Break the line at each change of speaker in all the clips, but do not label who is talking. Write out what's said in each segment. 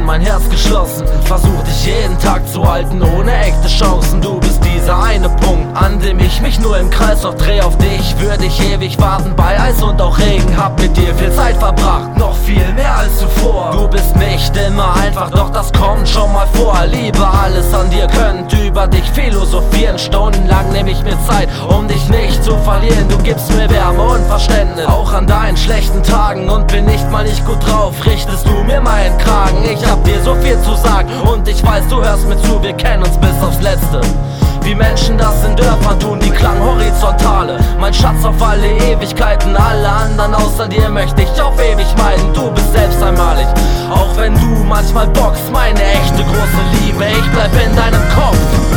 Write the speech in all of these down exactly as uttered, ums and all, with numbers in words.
mein Herz geschlossen, versuch dich jeden Tag zu halten, ohne echte Chancen. Du bist dieser eine Punkt, an dem ich mich nur im Kreis dreh. Auf dich würde ich ewig warten, bei Eis und auch Regen. Hab mit dir viel Zeit verbracht, noch viel mehr als zuvor. Du bist nicht immer einfach, doch das kommt schon mal vor. Liebe, alles an dir könnt über dich philosophieren. Stundenlang nehme ich mir Zeit, um dich nicht zu verlieren. Du gibst mir Wärme und Verständnis, auch an deinen schlechten Tagen. Und bin nicht mal nicht gut drauf, richtest du mir meinen Kragen. Ich hab dir so viel zu sagen und ich weiß, du hörst mir zu. Wir kennen uns bis aufs Letzte, wie Menschen das in Dörfern tun, die Klang horizontale. Mein Schatz auf alle Ewigkeiten, alle anderen außer dir möchte ich auf ewig meiden. Du bist selbst einmalig, auch wenn du manchmal bockst. Meine echte große Liebe, ich bleib in deinem Kopf.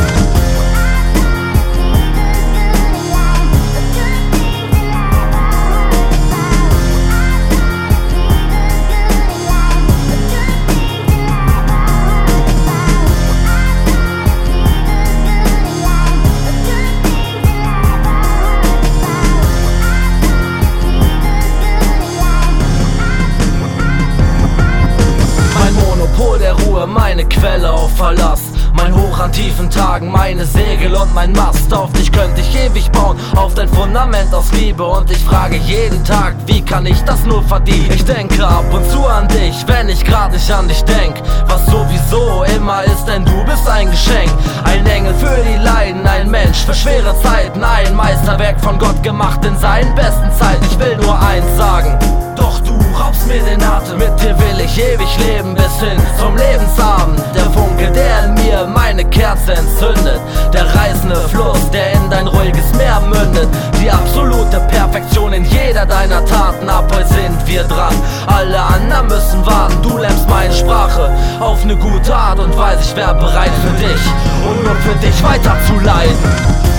Der Ruhe, meine Quelle auf Verlass, mein Hoch an tiefen Tagen, meine Segel und mein Mast. Auf dich könnte ich ewig bauen, auf dein Fundament aus Liebe. Und ich frage jeden Tag, wie kann ich das nur verdienen? Ich denke ab und zu an dich, wenn ich grad nicht an dich denk. Was sowieso immer ist, denn du bist ein Geschenk. Ein Engel für die Leiden, ein Mensch für schwere Zeiten. Ein Meisterwerk von Gott gemacht in seinen besten Zeiten. Ich will nur eins sagen, doch du raubst mir den Atem. Mit dir will ich ewig leben bis hin zum Lebensabend. Der Funke, der in mir meine Kerze entzündet. Der reißende Fluss, der in dein ruhiges Meer mündet. Die absolute Perfektion in jeder deiner Taten. Ab heute sind wir dran, alle anderen müssen warten. Du lernst meine Sprache auf eine gute Art und Weise. Ich wär bereit für dich und nur für dich weiter zu leiden.